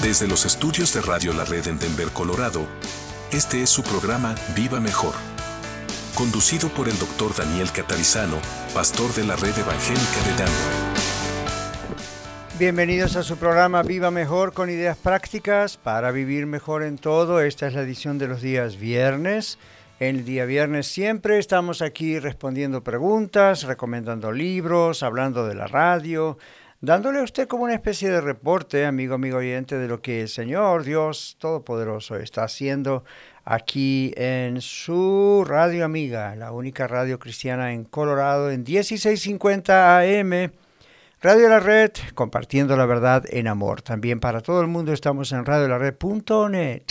Desde los estudios de Radio La Red en Denver, Colorado, este es su programa Viva Mejor, conducido por el Dr. Daniel Catarizano, pastor de la Red Evangélica de Denver. Bienvenidos a su programa Viva Mejor, con ideas prácticas para vivir mejor en todo. Esta es la edición de los días viernes. En el día viernes siempre estamos aquí respondiendo preguntas, recomendando libros, hablando de la radio, dándole a usted como una especie de reporte, amigo oyente, de lo que el Señor, Dios Todopoderoso, está haciendo aquí en su radio amiga, la única radio cristiana en Colorado, en 1650 AM, Radio La Red, compartiendo la verdad en amor. También para todo el mundo estamos en radiolared.net.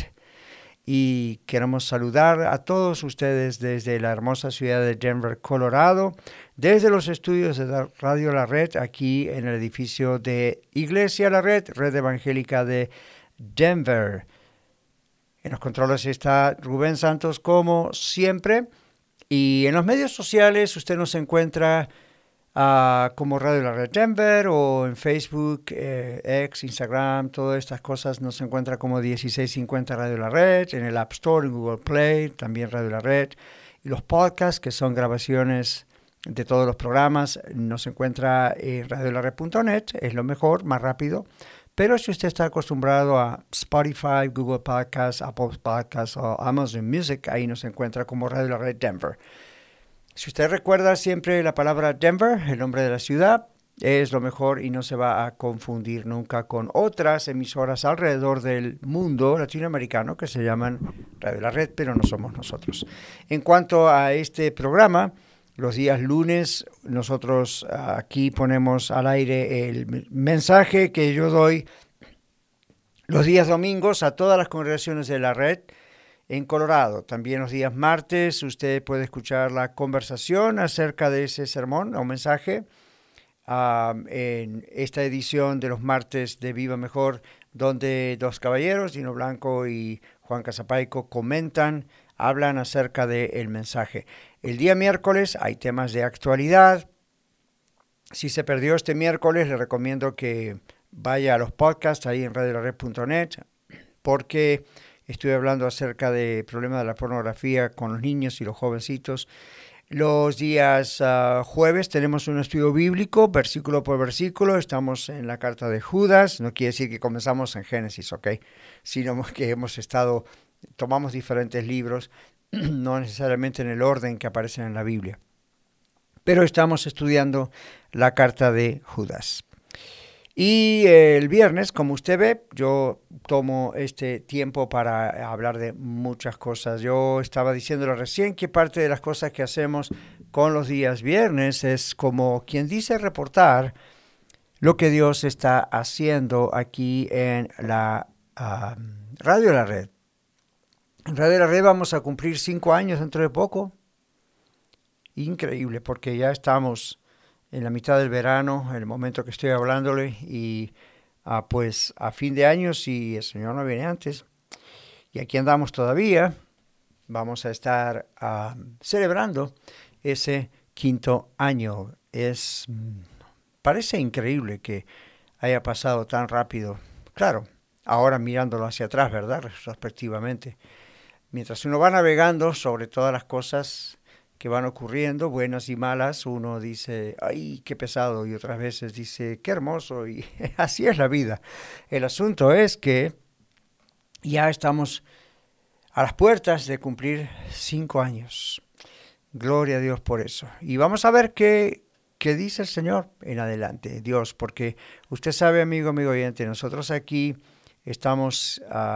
Y queremos saludar a todos ustedes desde la hermosa ciudad de Denver, Colorado, desde los estudios de Radio La Red, aquí en el edificio de Iglesia La Red, Red Evangélica de Denver. En los controles está Rubén Santos, como siempre, y en los medios sociales usted nos encuentra como Radio La Red Denver, o en Facebook, X, Instagram, todas estas cosas nos encuentra como 1650 Radio La Red, en el App Store, en Google Play, también Radio La Red, y los podcasts, que son grabaciones de todos los programas, nos encuentra en radiolared.net, es lo mejor, más rápido. Pero si usted está acostumbrado a Spotify, Google Podcasts, Apple Podcasts o Amazon Music, ahí nos encuentra como Radio La Red Denver. Si usted recuerda siempre la palabra Denver, el nombre de la ciudad, es lo mejor y no se va a confundir nunca con otras emisoras alrededor del mundo latinoamericano que se llaman Radio La Red, pero no somos nosotros. En cuanto a este programa, los días lunes nosotros aquí ponemos al aire el mensaje que yo doy los días domingos a todas las congregaciones de la red en Colorado. También los días martes usted puede escuchar la conversación acerca de ese sermón o mensaje en esta edición de los martes de Viva Mejor, donde dos caballeros, Dino Blanco y Juan Casapaico, hablan acerca del mensaje. El día miércoles hay temas de actualidad. Si se perdió este miércoles, le recomiendo que vaya a los podcasts ahí en radiolared.net, porque estoy hablando acerca del problema de la pornografía con los niños y los jovencitos. Los días jueves tenemos un estudio bíblico, versículo por versículo. Estamos en la carta de Judas. No quiere decir que comenzamos en Génesis, ¿ok? Sino que tomamos diferentes libros, no necesariamente en el orden que aparecen en la Biblia. Pero estamos estudiando la carta de Judas. Y el viernes, como usted ve, yo tomo este tiempo para hablar de muchas cosas. Yo estaba diciéndole recién que parte de las cosas que hacemos con los días viernes es, como quien dice, reportar lo que Dios está haciendo aquí en la Radio La Red. En Radio La Red vamos a cumplir 5 años dentro de poco. Increíble, porque ya estamos en la mitad del verano, en el momento que estoy hablándole, y pues a fin de año, si el Señor no viene antes, y aquí andamos todavía, vamos a estar celebrando ese 5º año. Parece increíble que haya pasado tan rápido. Claro, ahora mirándolo hacia atrás, ¿verdad? Retrospectivamente. Mientras uno va navegando sobre todas las cosas que van ocurriendo, buenas y malas, uno dice, ¡ay, qué pesado! Y otras veces dice, ¡qué hermoso! Y así es la vida. El asunto es que ya estamos a las puertas de cumplir 5 años. Gloria a Dios por eso. Y vamos a ver qué dice el Señor en adelante, Dios, porque usted sabe, amigo oyente, nosotros aquí estamos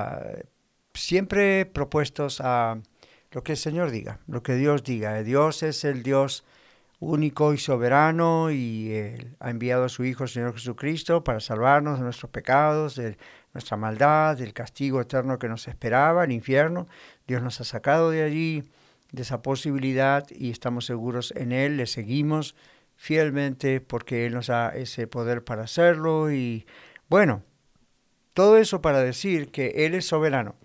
siempre propuestos a lo que el Señor diga, lo que Dios diga. Dios es el Dios único y soberano, y Él ha enviado a su Hijo, el Señor Jesucristo, para salvarnos de nuestros pecados, de nuestra maldad, del castigo eterno que nos esperaba, el infierno. Dios nos ha sacado de allí, de esa posibilidad, y estamos seguros en Él, le seguimos fielmente porque Él nos da ese poder para hacerlo. Y bueno, todo eso para decir que Él es soberano.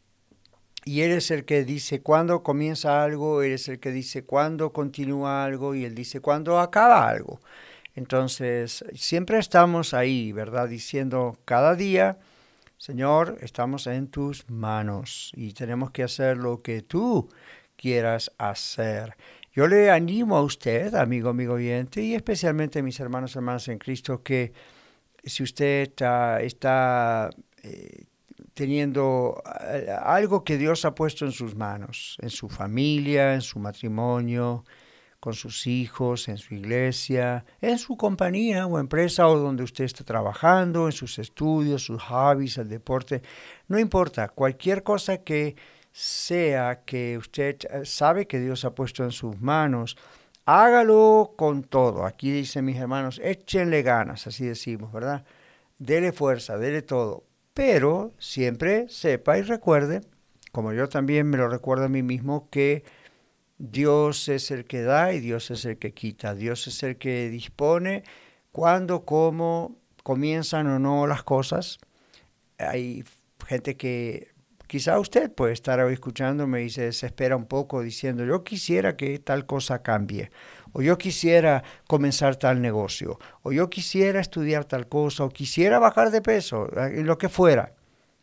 Y Él es el que dice cuándo comienza algo, Él es el que dice cuándo continúa algo, y Él dice cuándo acaba algo. Entonces, siempre estamos ahí, ¿verdad? Diciendo cada día Señor, estamos en tus manos y tenemos que hacer lo que tú quieras hacer. Yo le animo a usted, amigo oyente, y especialmente a mis hermanos y hermanas en Cristo, que si usted está teniendo algo que Dios ha puesto en sus manos, en su familia, en su matrimonio, con sus hijos, en su iglesia, en su compañía o empresa o donde usted está trabajando, en sus estudios, sus hobbies, el deporte, no importa, cualquier cosa que sea que usted sabe que Dios ha puesto en sus manos, hágalo con todo. Aquí dicen mis hermanos, échenle ganas, así decimos, ¿verdad? Dele fuerza, dele todo. Pero siempre sepa y recuerde, como yo también me lo recuerdo a mí mismo, que Dios es el que da y Dios es el que quita. Dios es el que dispone cuándo, cómo comienzan o no las cosas. Hay gente que quizá usted puede estar hoy escuchándome y se desespera un poco diciendo, yo quisiera que tal cosa cambie, o yo quisiera comenzar tal negocio, o yo quisiera estudiar tal cosa, o quisiera bajar de peso, lo que fuera.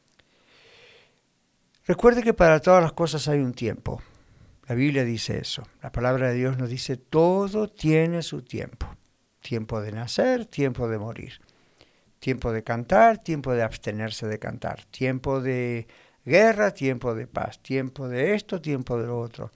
Recuerde que para todas las cosas hay un tiempo. La Biblia dice eso. La palabra de Dios nos dice, todo tiene su tiempo. Tiempo de nacer, tiempo de morir. Tiempo de cantar, tiempo de abstenerse de cantar. Tiempo de guerra, tiempo de paz. Tiempo de esto, tiempo de lo otro.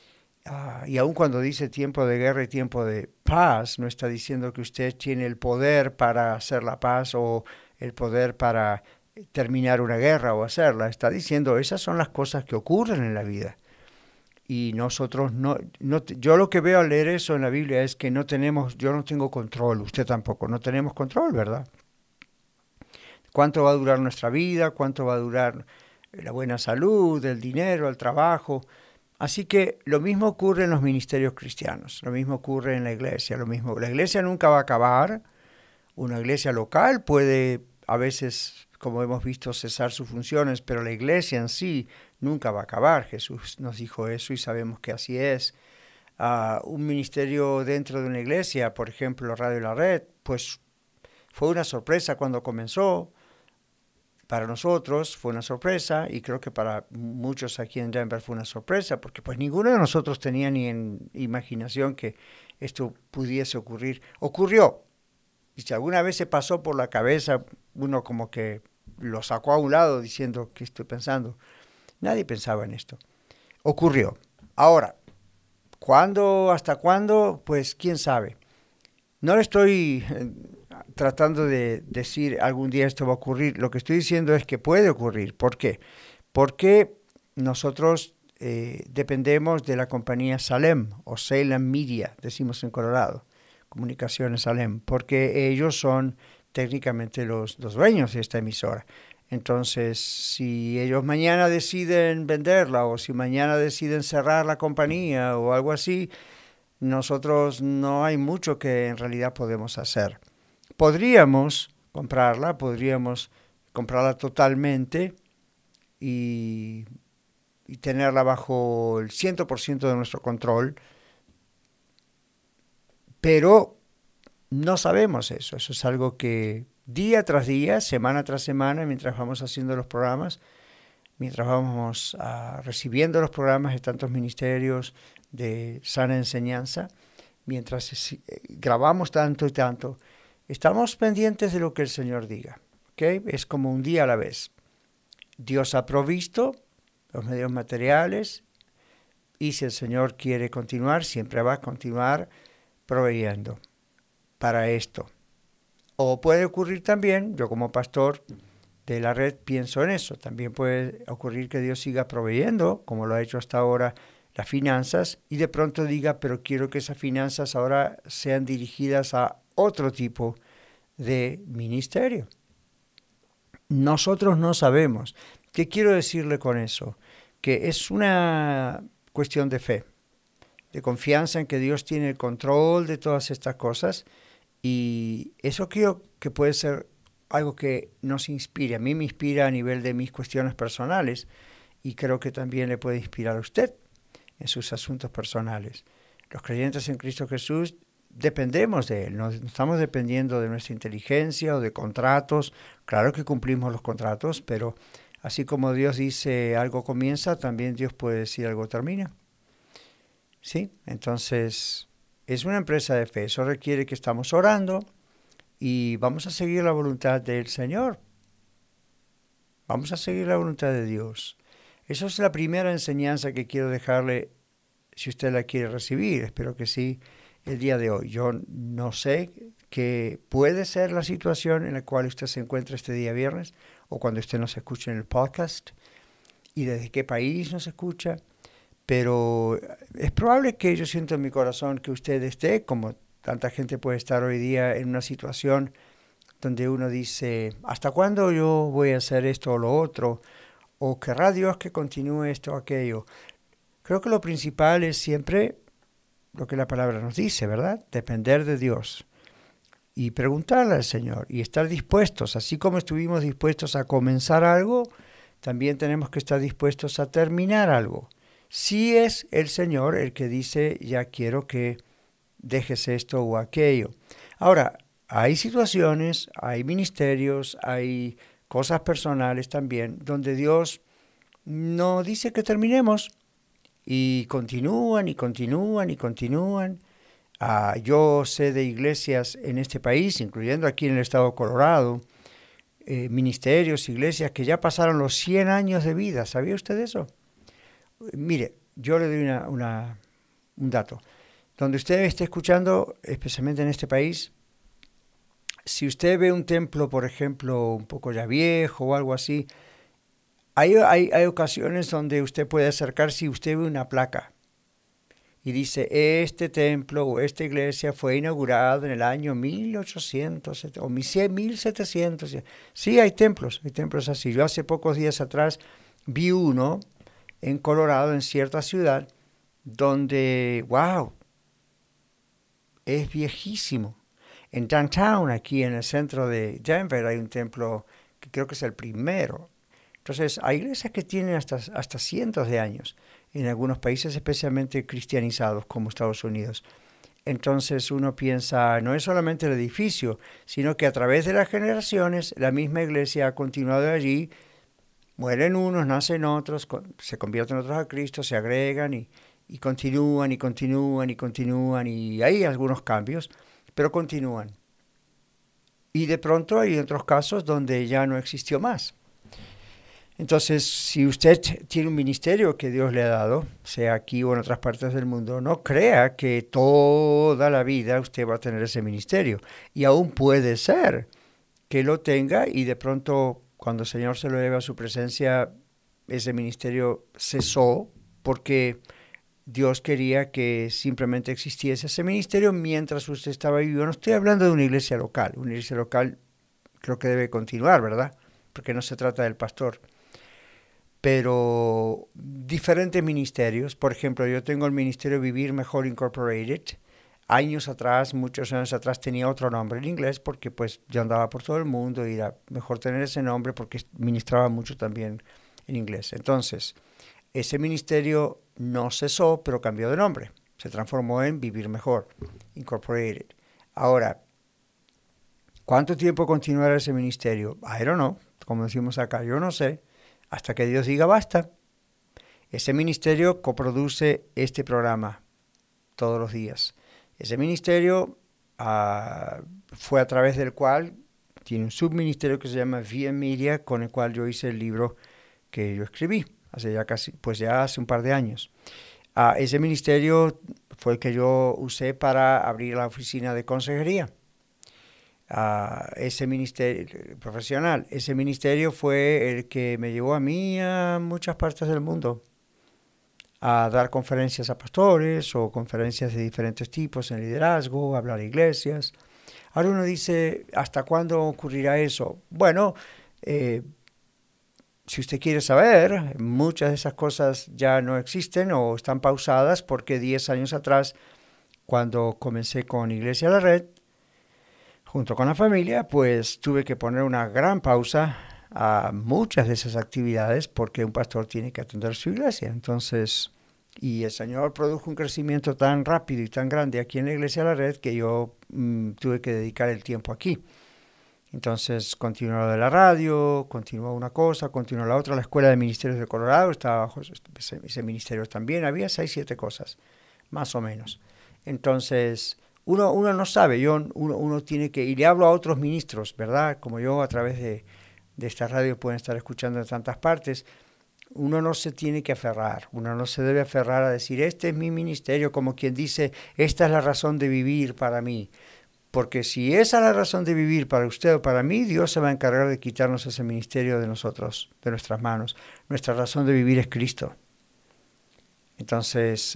Y aun cuando dice tiempo de guerra y tiempo de paz, no está diciendo que usted tiene el poder para hacer la paz o el poder para terminar una guerra o hacerla. Está diciendo, esas son las cosas que ocurren en la vida. Y nosotros yo lo que veo al leer eso en la Biblia es que yo no tengo control, usted tampoco, no tenemos control, ¿verdad? ¿Cuánto va a durar nuestra vida? ¿Cuánto va a durar la buena salud, el dinero, el trabajo? Así que lo mismo ocurre en los ministerios cristianos, lo mismo ocurre en la iglesia, la iglesia nunca va a acabar, una iglesia local puede a veces, como hemos visto, cesar sus funciones, pero la iglesia en sí nunca va a acabar. Jesús nos dijo eso y sabemos que así es. Un ministerio dentro de una iglesia, por ejemplo, Radio La Red, pues fue una sorpresa cuando comenzó. Para nosotros fue una sorpresa y creo que para muchos aquí en Denver fue una sorpresa porque pues ninguno de nosotros tenía ni en imaginación que esto pudiese ocurrir. Ocurrió. Y si alguna vez se pasó por la cabeza, uno como que lo sacó a un lado diciendo, ¿qué estoy pensando? Nadie pensaba en esto. Ocurrió. Ahora, ¿cuándo, hasta cuándo? Pues quién sabe. No le estoy tratando de decir algún día esto va a ocurrir. Lo que estoy diciendo es que puede ocurrir. ¿Por qué? Porque nosotros dependemos de la compañía Salem o Salem Media, decimos en Colorado. Comunicaciones Salem, porque ellos son técnicamente los dueños de esta emisora. Entonces, si ellos mañana deciden venderla o si mañana deciden cerrar la compañía o algo así, nosotros no hay mucho que en realidad podemos hacer. Podríamos comprarla totalmente y tenerla bajo el 100% de nuestro control, pero no sabemos eso. Eso es algo que día tras día, semana tras semana, mientras vamos haciendo los programas, mientras vamos recibiendo los programas de tantos ministerios de sana enseñanza, mientras grabamos tanto y tanto, estamos pendientes de lo que el Señor diga. ¿Okay? Es como un día a la vez. Dios ha provisto los medios materiales y si el Señor quiere continuar, siempre va a continuar proveyendo para esto. O puede ocurrir también, yo como pastor de la red pienso en eso, también puede ocurrir que Dios siga proveyendo, como lo ha hecho hasta ahora, las finanzas, y de pronto diga, pero quiero que esas finanzas ahora sean dirigidas a otro tipo de ministerio. Nosotros no sabemos. ¿Qué quiero decirle con eso? Que es una cuestión de fe, de confianza en que Dios tiene el control de todas estas cosas, y eso creo que puede ser algo que nos inspire. A mí me inspira a nivel de mis cuestiones personales y creo que también le puede inspirar a usted en sus asuntos personales. Los creyentes en Cristo Jesús dependemos de Él, no estamos dependiendo de nuestra inteligencia o de contratos. Claro que cumplimos los contratos, pero así como Dios dice algo comienza, también Dios puede decir algo termina. ¿Sí? Entonces, es una empresa de fe. Eso requiere que estamos orando y vamos a seguir la voluntad del Señor. Vamos a seguir la voluntad de Dios. Esa es la primera enseñanza que quiero dejarle, si usted la quiere recibir. Espero que sí, el día de hoy. Yo no sé qué puede ser la situación en la cual usted se encuentra este día viernes o cuando usted nos escuche en el podcast y desde qué país nos escucha. Pero es probable que yo siento en mi corazón que usted esté, como tanta gente puede estar hoy día, en una situación donde uno dice, ¿hasta cuándo yo voy a hacer esto o lo otro? ¿O querrá Dios que continúe esto o aquello? Creo que lo principal es siempre lo que la palabra nos dice, ¿verdad? Depender de Dios y preguntarle al Señor y estar dispuestos, así como estuvimos dispuestos a comenzar algo, también tenemos que estar dispuestos a terminar algo. Si es el Señor el que dice, ya quiero que dejes esto o aquello. Ahora, hay situaciones, hay ministerios, hay cosas personales también, donde Dios no dice que terminemos y continúan y continúan y continúan. Yo sé de iglesias en este país, incluyendo aquí en el estado de Colorado, ministerios, iglesias que ya pasaron los 100 años de vida. ¿Sabía usted eso? Mire, yo le doy un dato. Donde usted esté escuchando, especialmente en este país, si usted ve un templo, por ejemplo, un poco ya viejo o algo así, hay ocasiones donde usted puede acercarse y usted ve una placa y dice, este templo o esta iglesia fue inaugurada en el año 1800 o 1700. Sí, hay templos así. Yo hace pocos días atrás vi uno en Colorado, en cierta ciudad, donde, wow, es viejísimo. En downtown, aquí en el centro de Denver, hay un templo que creo que es el primero. Entonces, hay iglesias que tienen hasta cientos de años, en algunos países especialmente cristianizados como Estados Unidos. Entonces uno piensa, no es solamente el edificio, sino que a través de las generaciones la misma iglesia ha continuado allí. Mueren unos, nacen otros, se convierten otros a Cristo, se agregan y continúan y continúan y continúan y hay algunos cambios, pero continúan. Y de pronto hay otros casos donde ya no existió más. Entonces, si usted tiene un ministerio que Dios le ha dado, sea aquí o en otras partes del mundo, no crea que toda la vida usted va a tener ese ministerio. Y aún puede ser que lo tenga y de pronto, cuando el Señor se lo lleve a su presencia, ese ministerio cesó porque Dios quería que simplemente existiese ese ministerio mientras usted estaba vivo. No estoy hablando de una iglesia local. Una iglesia local creo que debe continuar, ¿verdad? Porque no se trata del pastor. Pero diferentes ministerios, por ejemplo, yo tengo el ministerio Vivir Mejor Incorporated. Años atrás, muchos años atrás, tenía otro nombre en inglés porque pues yo andaba por todo el mundo y era mejor tener ese nombre porque ministraba mucho también en inglés. Entonces, ese ministerio no cesó, pero cambió de nombre. Se transformó en Vivir Mejor Incorporated. Ahora, ¿cuánto tiempo continuará ese ministerio? I don't know, como decimos acá, yo no sé. Hasta que Dios diga basta. Ese ministerio coproduce este programa todos los días. Ese ministerio fue a través del cual tiene un subministerio que se llama VM Media, con el cual yo hice el libro que yo escribí ya hace un par de años. Ese ministerio fue el que yo usé para abrir la oficina de consejería. Ese ministerio profesional, ese ministerio fue el que me llevó a mí a muchas partes del mundo a dar conferencias a pastores o conferencias de diferentes tipos en liderazgo, hablar a iglesias. Ahora uno dice, ¿hasta cuándo ocurrirá eso? Bueno, si usted quiere saber, muchas de esas cosas ya no existen o están pausadas porque 10 años atrás, cuando comencé con Iglesia La Red, junto con la familia, pues tuve que poner una gran pausa a muchas de esas actividades porque un pastor tiene que atender su iglesia. Entonces, Y el Señor produjo un crecimiento tan rápido y tan grande aquí en la Iglesia de la Red que yo tuve que dedicar el tiempo aquí. Entonces continuó de la radio, continuó una cosa, continuó la otra. La Escuela de Ministerios de Colorado estaba bajo ese ministerio también. Había 6, 7 cosas, más o menos. Entonces, uno no sabe, uno tiene que, y le hablo a otros ministros, ¿verdad? Como yo a través de esta radio pueden estar escuchando en tantas partes. Uno no se tiene que aferrar, uno no se debe aferrar a decir, este es mi ministerio, como quien dice, esta es la razón de vivir para mí. Porque si esa es la razón de vivir para usted o para mí, Dios se va a encargar de quitarnos ese ministerio de nosotros, de nuestras manos. Nuestra razón de vivir es Cristo. Entonces,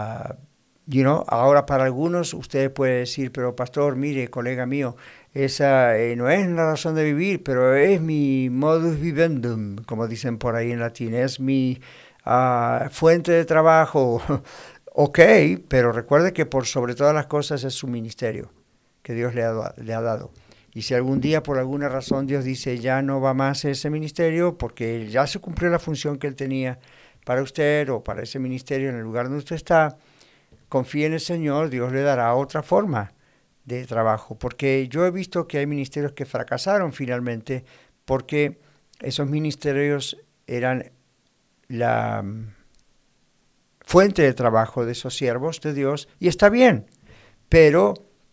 ahora para algunos usted puede decir, pero pastor, mire, colega mío, esa no es la razón de vivir, pero es mi modus vivendum, como dicen por ahí en latín, es mi fuente de trabajo. Ok, pero recuerde que por sobre todas las cosas es su ministerio que Dios le ha dado. Y si algún día por alguna razón Dios dice ya no va más ese ministerio porque ya se cumplió la función que Él tenía para usted o para ese ministerio en el lugar donde usted está, confíe en el Señor, Dios le dará otra forma de trabajo. Porque yo he visto que hay ministerios que fracasaron finalmente porque esos ministerios eran la fuente de trabajo de esos siervos de Dios y está bien, pero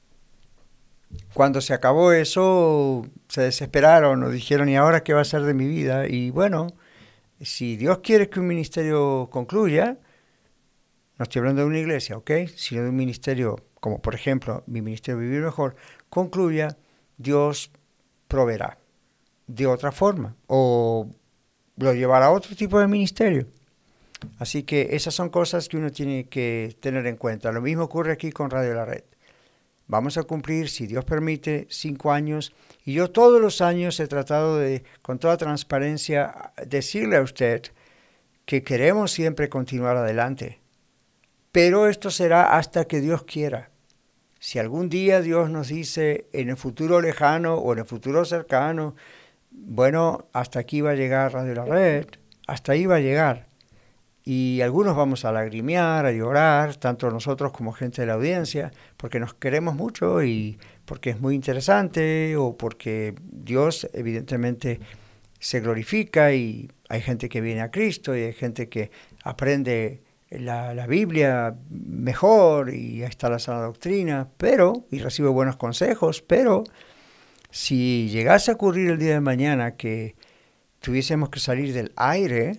cuando se acabó eso, se desesperaron o dijeron, ¿y ahora qué va a ser de mi vida? Y bueno, si Dios quiere que un ministerio concluya, no estoy hablando de una iglesia, ¿ok? Sino de un ministerio, como por ejemplo mi ministerio Vivir Mejor, concluya, Dios proveerá de otra forma o lo llevará a otro tipo de ministerio. Así que esas son cosas que uno tiene que tener en cuenta. Lo mismo ocurre aquí con Radio La Red. Vamos a cumplir, si Dios permite, 5 años. Y yo todos los años he tratado de, con toda transparencia, decirle a usted que queremos siempre continuar adelante. Pero esto será hasta que Dios quiera. Si algún día Dios nos dice en el futuro lejano o en el futuro cercano, bueno, hasta aquí va a llegar Radio La Red, hasta ahí va a llegar. Y algunos vamos a lagrimear, a llorar, tanto nosotros como gente de la audiencia, porque nos queremos mucho y porque es muy interesante o porque Dios evidentemente se glorifica y hay gente que viene a Cristo y hay gente que aprende la Biblia mejor y ahí está la sana doctrina, y recibe buenos consejos, pero si llegase a ocurrir el día de mañana que tuviésemos que salir del aire,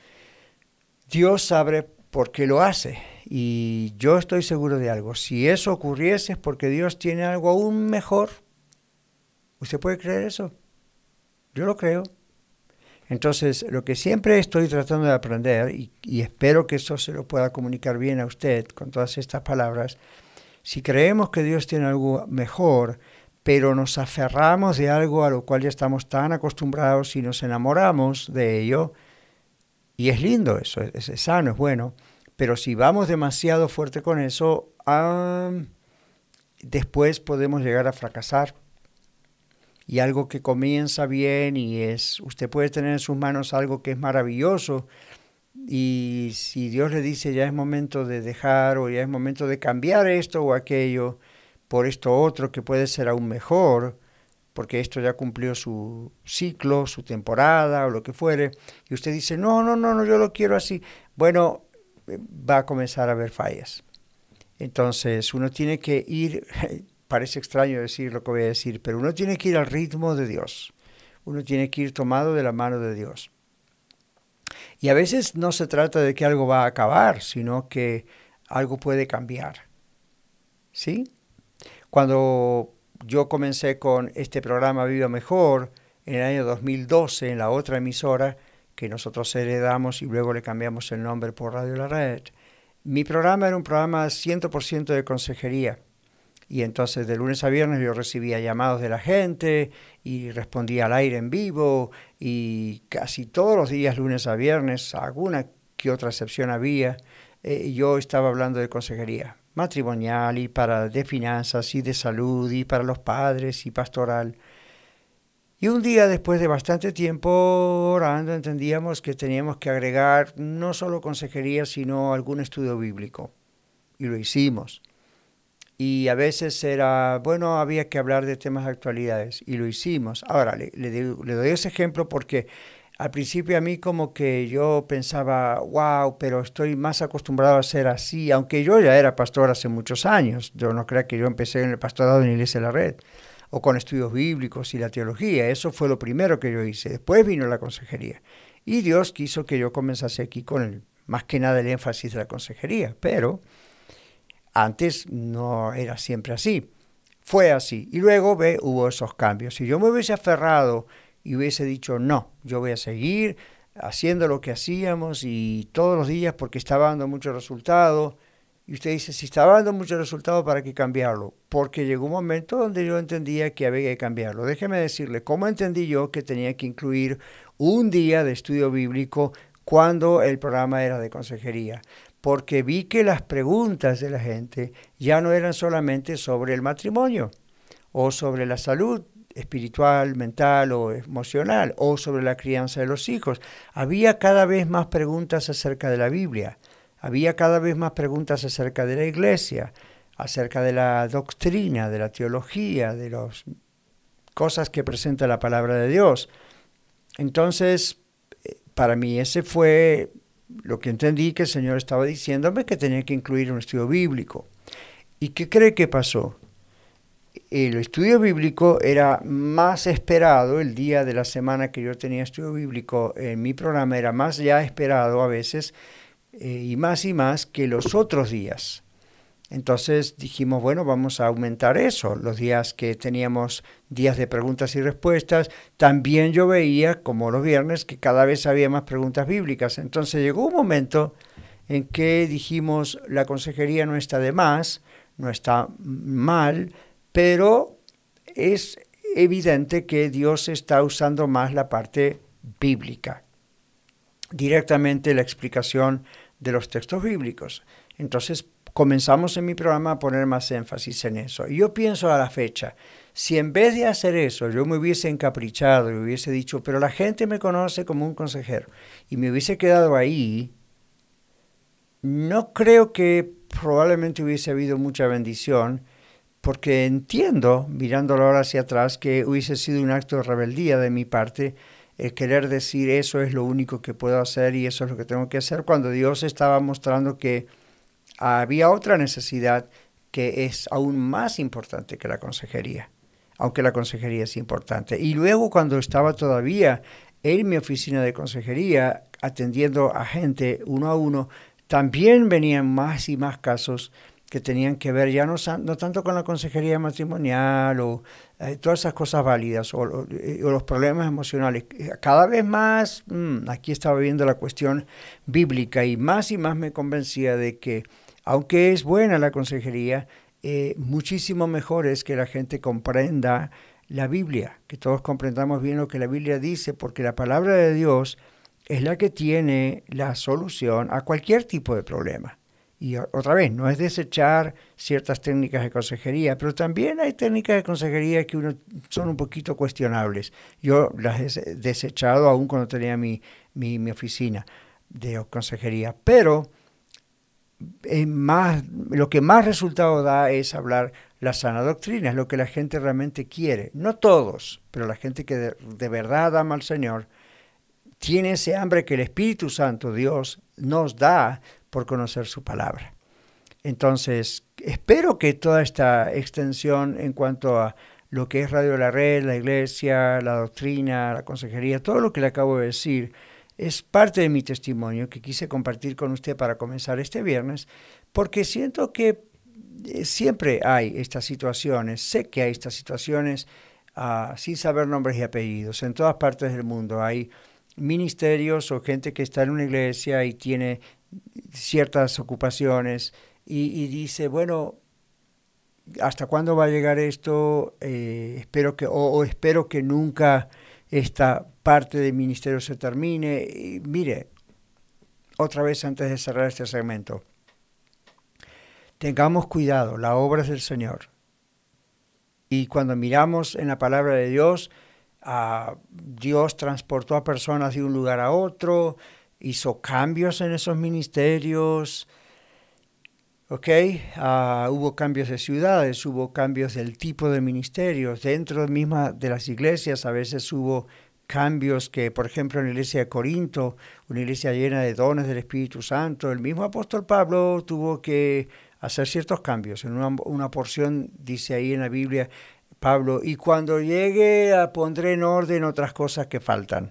Dios sabe por qué lo hace y yo estoy seguro de algo. Si eso ocurriese es porque Dios tiene algo aún mejor. ¿Usted puede creer eso? Yo lo creo. Entonces, lo que siempre estoy tratando de aprender, y espero que eso se lo pueda comunicar bien a usted con todas estas palabras, si creemos que Dios tiene algo mejor, pero nos aferramos de algo a lo cual ya estamos tan acostumbrados y nos enamoramos de ello, y es lindo eso, es sano, es bueno, pero si vamos demasiado fuerte con eso, después podemos llegar a fracasar. Y algo que comienza bien usted puede tener en sus manos algo que es maravilloso, y si Dios le dice ya es momento de dejar o ya es momento de cambiar esto o aquello por esto otro que puede ser aún mejor, porque esto ya cumplió su ciclo, su temporada o lo que fuere, y usted dice, no, yo lo quiero así, bueno, va a comenzar a haber fallas. Entonces uno tiene que ir, parece extraño decir lo que voy a decir, pero uno tiene que ir al ritmo de Dios, uno tiene que ir tomado de la mano de Dios. Y a veces no se trata de que algo va a acabar, sino que algo puede cambiar. ¿Sí? Cuando yo comencé con este programa Viva Mejor en el año 2012 en la otra emisora que nosotros heredamos y luego le cambiamos el nombre por Radio La Red, mi programa era un programa 100% de consejería. Y entonces de lunes a viernes yo recibía llamados de la gente y respondía al aire en vivo y casi todos los días, lunes a viernes, alguna que otra excepción había, yo estaba hablando de consejería matrimonial y de finanzas y de salud y para los padres y pastoral. Y un día, después de bastante tiempo orando, entendíamos que teníamos que agregar no solo consejería, sino algún estudio bíblico. Y lo hicimos. Y a veces era, bueno, había que hablar de temas de actualidades. Y lo hicimos. Ahora, le doy ese ejemplo porque al principio a mí como que yo pensaba, wow, pero estoy más acostumbrado a ser así, aunque yo ya era pastor hace muchos años. Yo no creo que yo empecé en el pastorado en la Iglesia de la Red, o con estudios bíblicos y la teología. Eso fue lo primero que yo hice. Después vino la consejería. Y Dios quiso que yo comenzase aquí con más que nada el énfasis de la consejería. Pero antes no era siempre así. Fue así. Y luego hubo esos cambios. Si yo me hubiese aferrado y hubiese dicho, no, yo voy a seguir haciendo lo que hacíamos y todos los días porque estaba dando mucho resultado. Y usted dice, si estaba dando mucho resultado, ¿para qué cambiarlo? Porque llegó un momento donde yo entendía que había que cambiarlo. Déjeme decirle, ¿cómo entendí yo que tenía que incluir un día de estudio bíblico cuando el programa era de consejería? Porque vi que las preguntas de la gente ya no eran solamente sobre el matrimonio o sobre la salud espiritual, mental o emocional o sobre la crianza de los hijos. Había cada vez más preguntas acerca de la Biblia. Había cada vez más preguntas acerca de la iglesia, acerca de la doctrina, de la teología, de las cosas que presenta la palabra de Dios. Entonces, para mí ese fue lo que entendí que el Señor estaba diciéndome, que tenía que incluir un estudio bíblico. ¿Y qué cree que pasó? El estudio bíblico era más esperado el día de la semana que yo tenía estudio bíblico en mi programa, era más ya esperado a veces y más que los otros días. Entonces dijimos, bueno, vamos a aumentar eso. Los días que teníamos días de preguntas y respuestas, también yo veía, como los viernes, que cada vez había más preguntas bíblicas. Entonces llegó un momento en que dijimos, la consejería no está de más, no está mal, pero es evidente que Dios está usando más la parte bíblica, directamente la explicación de los textos bíblicos. Entonces comenzamos en mi programa a poner más énfasis en eso. Y yo pienso a la fecha, si en vez de hacer eso yo me hubiese encaprichado y hubiese dicho, pero la gente me conoce como un consejero, y me hubiese quedado ahí, no creo que probablemente hubiese habido mucha bendición, porque entiendo, mirándolo ahora hacia atrás, que hubiese sido un acto de rebeldía de mi parte, el querer decir eso es lo único que puedo hacer y eso es lo que tengo que hacer, cuando Dios estaba mostrando que había otra necesidad que es aún más importante que la consejería, aunque la consejería es importante. Y luego cuando estaba todavía en mi oficina de consejería, atendiendo a gente uno a uno, también venían más y más casos que tenían que ver ya no tanto con la consejería matrimonial o todas esas cosas válidas o los problemas emocionales. Cada vez más, aquí estaba viendo la cuestión bíblica y más me convencía de que, aunque es buena la consejería, muchísimo mejor es que la gente comprenda la Biblia, que todos comprendamos bien lo que la Biblia dice, porque la palabra de Dios es la que tiene la solución a cualquier tipo de problema. Y otra vez, no es desechar ciertas técnicas de consejería, pero también hay técnicas de consejería que son un poquito cuestionables. Yo las he desechado aún cuando tenía mi oficina de consejería, pero lo que más resultado da es hablar la sana doctrina, es lo que la gente realmente quiere. No todos, pero la gente que de verdad ama al Señor tiene ese hambre que el Espíritu Santo, Dios, nos da por conocer su palabra. Entonces, espero que toda esta extensión en cuanto a lo que es Radio de la Red, la iglesia, la doctrina, la consejería, todo lo que le acabo de decir, es parte de mi testimonio que quise compartir con usted para comenzar este viernes, porque siento que siempre hay estas situaciones, sé que hay estas situaciones sin saber nombres y apellidos. En todas partes del mundo hay ministerios o gente que está en una iglesia y tiene ciertas ocupaciones y dice, bueno, ¿hasta cuándo va a llegar esto? Espero que nunca esta parte del ministerio se termine. Y mire, otra vez antes de cerrar este segmento, tengamos cuidado, la obra es del Señor. Y cuando miramos en la palabra de Dios, Dios transportó a personas de un lugar a otro, hizo cambios en esos ministerios. Hubo cambios de ciudades, hubo cambios del tipo de ministerios. Dentro misma de las iglesias a veces hubo cambios que, por ejemplo, en la iglesia de Corinto, una iglesia llena de dones del Espíritu Santo, el mismo apóstol Pablo tuvo que hacer ciertos cambios. En una porción dice ahí en la Biblia, Pablo, y cuando llegue pondré en orden otras cosas que faltan.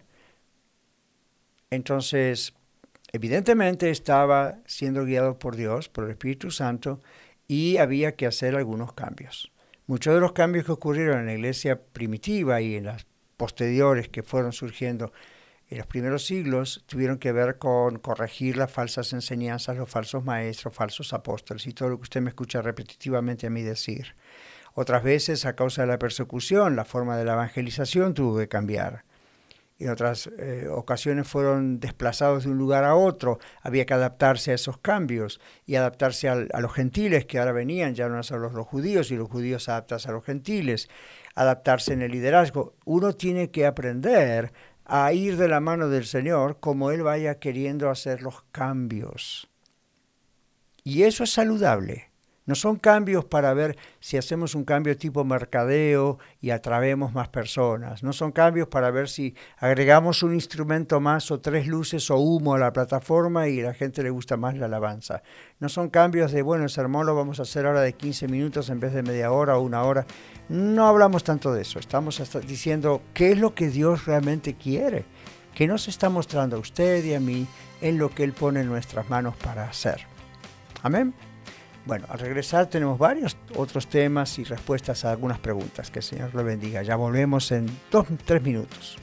Entonces, evidentemente estaba siendo guiado por Dios, por el Espíritu Santo, y había que hacer algunos cambios. Muchos de los cambios que ocurrieron en la iglesia primitiva y en las posteriores que fueron surgiendo en los primeros siglos tuvieron que ver con corregir las falsas enseñanzas, los falsos maestros, falsos apóstoles y todo lo que usted me escucha repetitivamente a mí decir. Otras veces, a causa de la persecución, la forma de la evangelización tuvo que cambiar. En otras ocasiones fueron desplazados de un lugar a otro. Había que adaptarse a esos cambios y adaptarse a los gentiles que ahora venían, ya no solo los judíos, y los judíos adaptarse a los gentiles, adaptarse en el liderazgo. Uno tiene que aprender a ir de la mano del Señor como Él vaya queriendo hacer los cambios. Y eso es saludable. No son cambios para ver si hacemos un cambio tipo mercadeo y atraemos más personas. No son cambios para ver si agregamos un instrumento más o 3 luces o humo a la plataforma y a la gente le gusta más la alabanza. No son cambios de, bueno, el sermón lo vamos a hacer ahora de 15 minutos en vez de media hora o 1 hora. No hablamos tanto de eso. Estamos diciendo qué es lo que Dios realmente quiere, qué nos está mostrando a usted y a mí en lo que Él pone en nuestras manos para hacer. Amén. Bueno, al regresar tenemos varios otros temas y respuestas a algunas preguntas. Que el Señor lo bendiga. Ya volvemos en 2-3 minutos.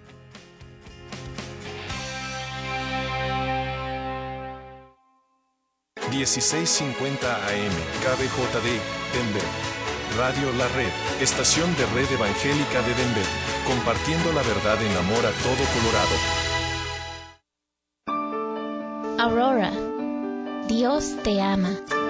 $16:50 AM, KBJD, Denver. Radio La Red, estación de Red Evangélica de Denver, compartiendo la verdad en amor a todo Colorado. Aurora, Dios te ama.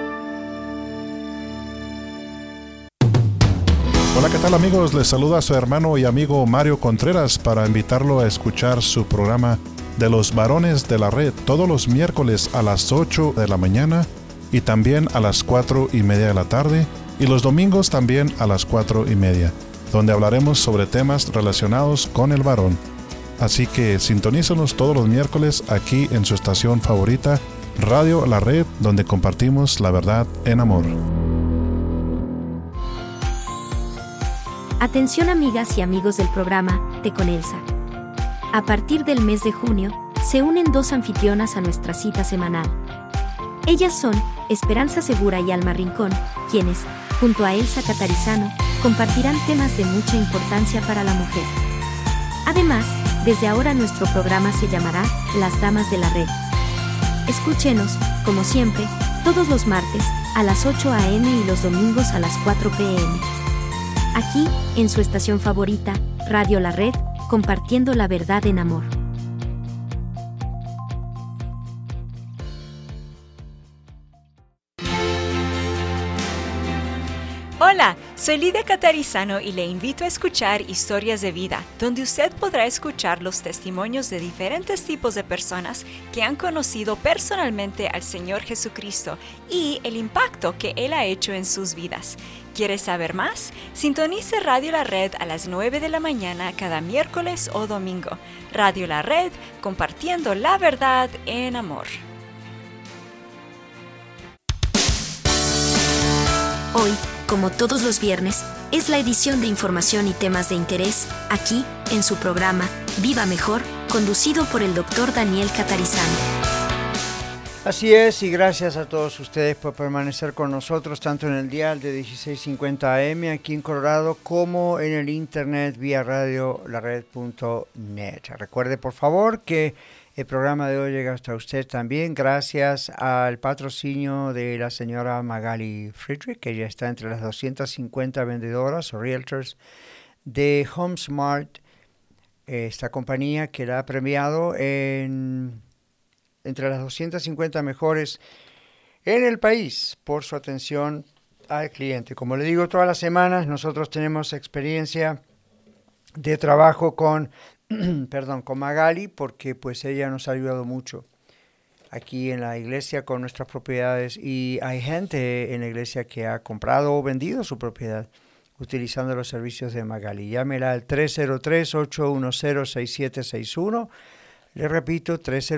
Hola, ¿qué tal amigos? Les saluda a su hermano y amigo Mario Contreras para invitarlo a escuchar su programa de los varones de la red todos los miércoles a las 8 de la mañana y también a las 4:30 de la tarde y los domingos también a las 4:30, donde hablaremos sobre temas relacionados con el varón. Así que sintonícenos todos los miércoles aquí en su estación favorita, Radio La Red, donde compartimos la verdad en amor. Atención amigas y amigos del programa Té con Elsa. A partir del mes de junio, se unen 2 anfitrionas a nuestra cita semanal. Ellas son Esperanza Segura y Alma Rincón, quienes, junto a Elsa Catarizano, compartirán temas de mucha importancia para la mujer. Además, desde ahora nuestro programa se llamará Las Damas de la Red. Escúchenos, como siempre, todos los martes, a las 8 a.m. y los domingos a las 4 p.m. Aquí, en su estación favorita, Radio La Red, compartiendo la verdad en amor. Hola, soy Lidia Catarizano y le invito a escuchar Historias de Vida, donde usted podrá escuchar los testimonios de diferentes tipos de personas que han conocido personalmente al Señor Jesucristo y el impacto que Él ha hecho en sus vidas. ¿Quieres saber más? Sintonice Radio La Red a las 9 de la mañana cada miércoles o domingo. Radio La Red, compartiendo la verdad en amor. Hoy, como todos los viernes, es la edición de información y temas de interés, aquí, en su programa Viva Mejor, conducido por el Dr. Daniel Catarizano. Así es, y gracias a todos ustedes por permanecer con nosotros, tanto en el dial de 1650 AM aquí en Colorado, como en el internet vía radiolared.net. Recuerde, por favor, que el programa de hoy llega hasta usted también gracias al patrocinio de la señora Magali Friedrich, que ya está entre las 250 vendedoras o realtors de HomeSmart, esta compañía que la ha premiado entre las 250 mejores en el país por su atención al cliente. Como le digo todas las semanas, nosotros tenemos experiencia de trabajo con, con Magali, porque pues ella nos ha ayudado mucho aquí en la iglesia con nuestras propiedades, y hay gente en la iglesia que ha comprado o vendido su propiedad utilizando los servicios de Magali. Llámela al 303-810-6761. Le repito,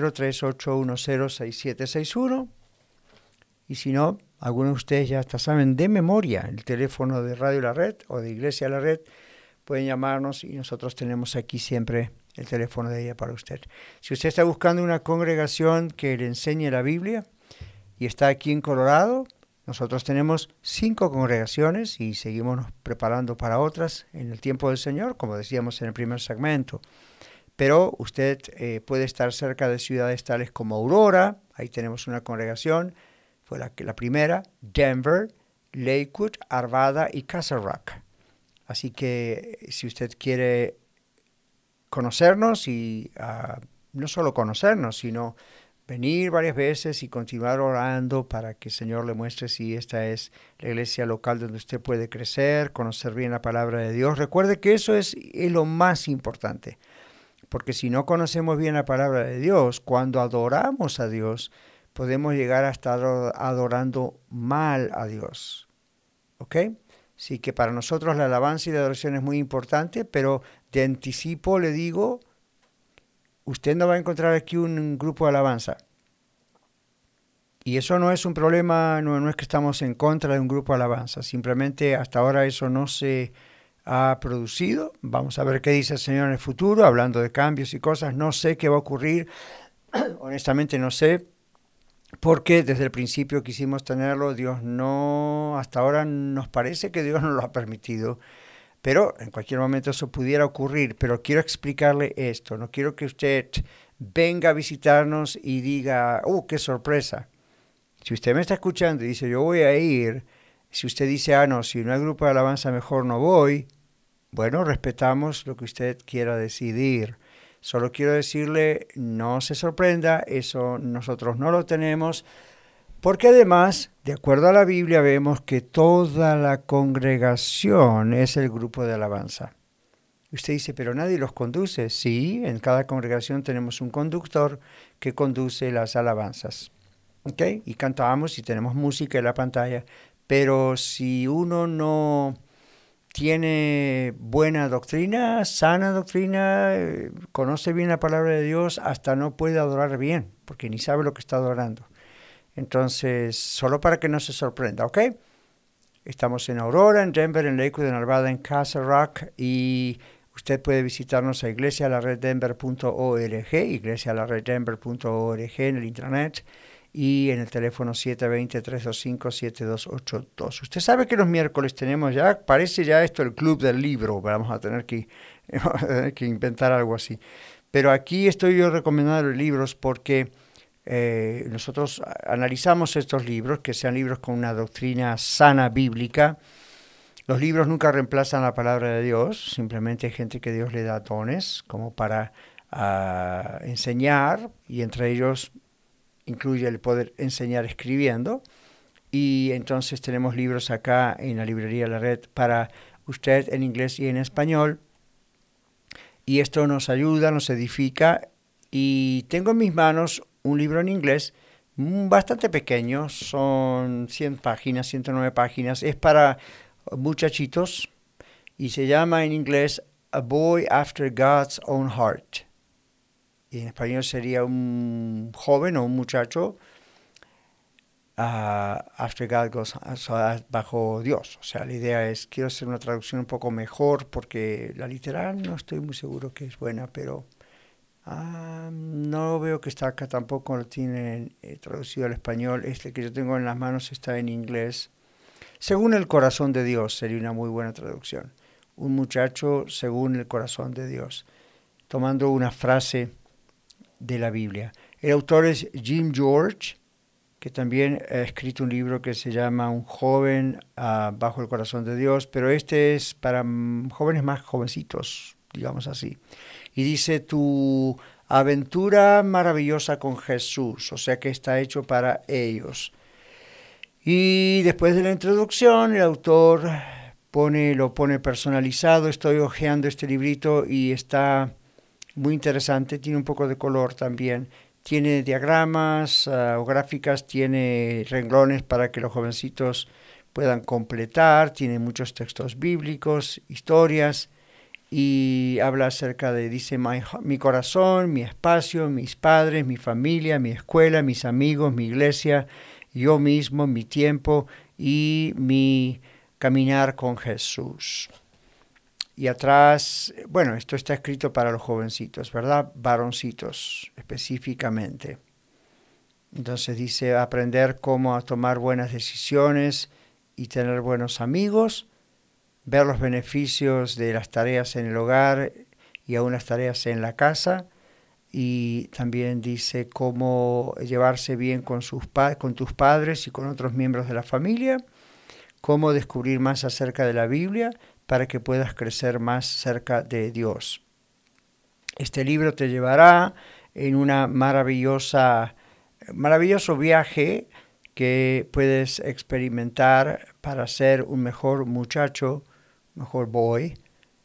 303-810-6761. Y si no, algunos de ustedes ya hasta saben de memoria el teléfono de Radio La Red o de Iglesia La Red. Pueden llamarnos y nosotros tenemos aquí siempre el teléfono de ella para usted. Si usted está buscando una congregación que le enseñe la Biblia y está aquí en Colorado, nosotros tenemos 5 congregaciones y seguimos preparando para otras en el tiempo del Señor, como decíamos en el primer segmento. Pero usted puede estar cerca de ciudades tales como Aurora, ahí tenemos una congregación, fue la primera, Denver, Lakewood, Arvada y Castle Rock. Así que si usted quiere conocernos y no solo conocernos, sino venir varias veces y continuar orando para que el Señor le muestre si esta es la iglesia local donde usted puede crecer, conocer bien la palabra de Dios. Recuerde que eso es lo más importante, porque si no conocemos bien la palabra de Dios, cuando adoramos a Dios, podemos llegar a estar adorando mal a Dios. ¿Ok? Así que para nosotros la alabanza y la adoración es muy importante, pero de anticipo le digo, usted no va a encontrar aquí un grupo de alabanza. Y eso no es un problema, no es que estamos en contra de un grupo de alabanza, simplemente hasta ahora eso no se ha producido. Vamos a ver qué dice el Señor en el futuro, hablando de cambios y cosas. No sé qué va a ocurrir, honestamente no sé, porque desde el principio quisimos tenerlo, Dios no, hasta ahora nos parece que Dios no lo ha permitido, pero en cualquier momento eso pudiera ocurrir. Pero quiero explicarle esto, no quiero que usted venga a visitarnos y diga, qué sorpresa. Si usted me está escuchando y dice, yo voy a ir, si usted dice, no, si no hay grupo de alabanza mejor no voy, bueno, respetamos lo que usted quiera decidir. Solo quiero decirle, no se sorprenda, eso nosotros no lo tenemos, porque además, de acuerdo a la Biblia, vemos que toda la congregación es el grupo de alabanza. Usted dice, pero nadie los conduce. Sí, en cada congregación tenemos un conductor que conduce las alabanzas. ¿Ok? Y cantamos y tenemos música en la pantalla, pero si uno no tiene buena doctrina, sana doctrina, conoce bien la palabra de Dios, hasta no puede adorar bien, porque ni sabe lo que está adorando. Entonces, solo para que no se sorprenda, ¿ok? Estamos en Aurora, en Denver, en Lakewood, en Arvada, en Castle Rock, y usted puede visitarnos a iglesialareddenver.org, iglesialareddenver.org en el internet, y en el teléfono 720-325-7282. Usted sabe que los miércoles tenemos ya, parece ya esto el club del libro, vamos a tener que inventar algo así. Pero aquí estoy yo recomendando libros porque nosotros analizamos estos libros, que sean libros con una doctrina sana bíblica. Los libros nunca reemplazan la palabra de Dios, simplemente hay gente que Dios le da dones como para enseñar, y entre ellos incluye el poder enseñar escribiendo. Y entonces tenemos libros acá en la librería La Red para usted en inglés y en español. Y esto nos ayuda, nos edifica. Y tengo en mis manos un libro en inglés bastante pequeño, son 100 páginas, 109 páginas. Es para muchachitos y se llama en inglés A Boy After God's Own Heart. Y en español sería un joven o un muchacho after God goes, bajo Dios. O sea, la idea es, quiero hacer una traducción un poco mejor porque la literal no estoy muy seguro que es buena, pero no veo que está acá, tampoco lo tienen traducido al español. Este que yo tengo en las manos está en inglés. Según el corazón de Dios sería una muy buena traducción. Un muchacho según el corazón de Dios, tomando una frase de la Biblia. El autor es Jim George, que también ha escrito un libro que se llama Un joven bajo el corazón de Dios, pero este es para jóvenes más jovencitos, digamos así. Y dice, tu aventura maravillosa con Jesús, o sea que está hecho para ellos. Y después de la introducción, el autor lo pone personalizado. Estoy hojeando este librito y está muy interesante, tiene un poco de color también. Tiene diagramas o gráficas, tiene renglones para que los jovencitos puedan completar, tiene muchos textos bíblicos, historias, y habla acerca de, dice, mi corazón, mi espacio, mis padres, mi familia, mi escuela, mis amigos, mi iglesia, yo mismo, mi tiempo y mi caminar con Jesús. Y atrás, bueno, esto está escrito para los jovencitos, ¿verdad? Varoncitos específicamente. Entonces dice, aprender cómo a tomar buenas decisiones y tener buenos amigos, ver los beneficios de las tareas en el hogar y aún las tareas en la casa. Y también dice cómo llevarse bien con tus padres y con otros miembros de la familia, cómo descubrir más acerca de la Biblia para que puedas crecer más cerca de Dios. Este libro te llevará en una maravilloso viaje que puedes experimentar para ser un mejor muchacho, mejor boy